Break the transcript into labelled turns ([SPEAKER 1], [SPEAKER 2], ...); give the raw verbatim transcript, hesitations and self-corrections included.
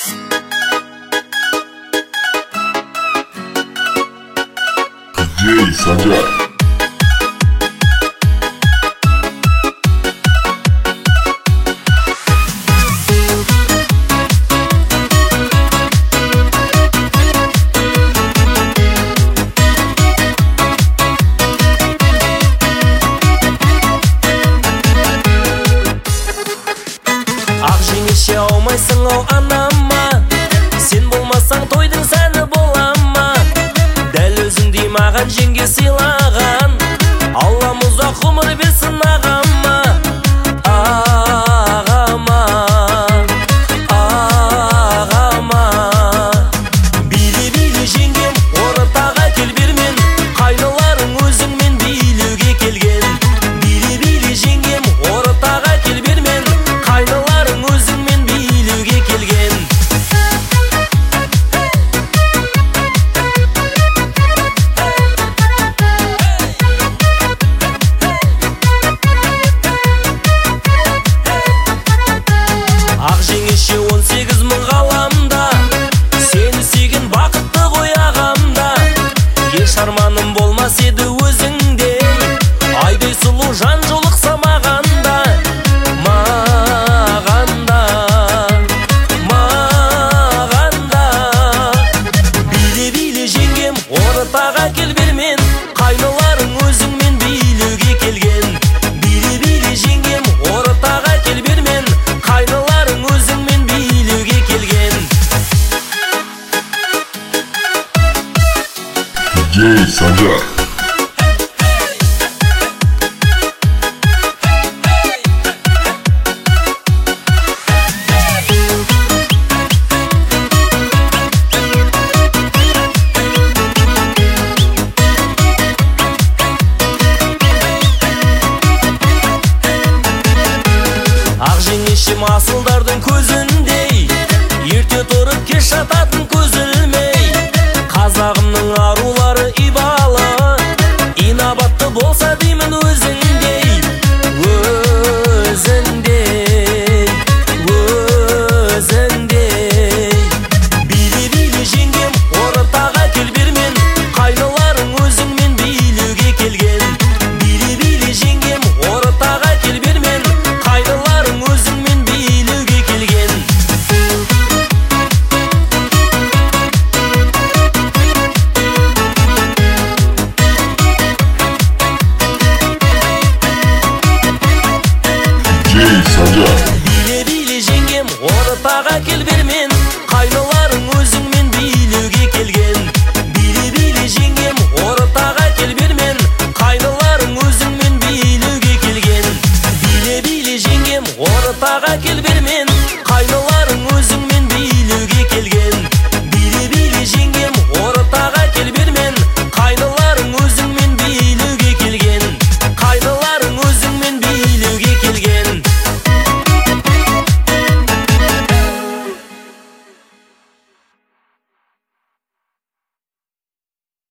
[SPEAKER 1] диджей Санжар.
[SPEAKER 2] Ақ жеңеше аумайсың ау анама, сен болмасаң тойдың сәні бола ма? Дәл өзіңдей маған жеңге сыйлаған, Аллам ұзақ ғұмыр берсін ағама. Ағама, ағама. Биле-биле жеңгем, ортаға кел бермен, қайныларың өзіңмен билеуге келген. Биле-биле жеңгем, ортаға кел бермен, қайныларың өзіңмен билеуге келген. Ақ жеңеше он сегіз мың ғаламда, сені сүйген бақытты ғой ағамда. Еш арманым болмас еді өзіңде, айдай сұлу жан жолықса мағанда. Мағанда, мағанда. Биле-биле жеңгем, ортаға кел бермен, қайныларың өзіңмен билеуге келген. Биле-биле жеңгем, ортаға кел бермен, қайныларың өзіңмен билеуге келген.
[SPEAKER 1] диджей Санжар.
[SPEAKER 2] Ақ жеңешем асылдардың көзіндей, ерте тұрып кеш жататын көз ілмей. Қазағымның арулары ибалы, инабатты болса деймін өзіңдей. Өзіңдей, өзіңдей. Биле-биле жеңгем, ортаға кел бермен, қайныларың өзіңмен билеуге келген. Биле-биле жеңгем, ортаға кел бермен, қайныларың өзіңмен билеуге келген.
[SPEAKER 1] диджей Санжар.
[SPEAKER 2] Биле-биле жеңгем, ортаға кел бермен,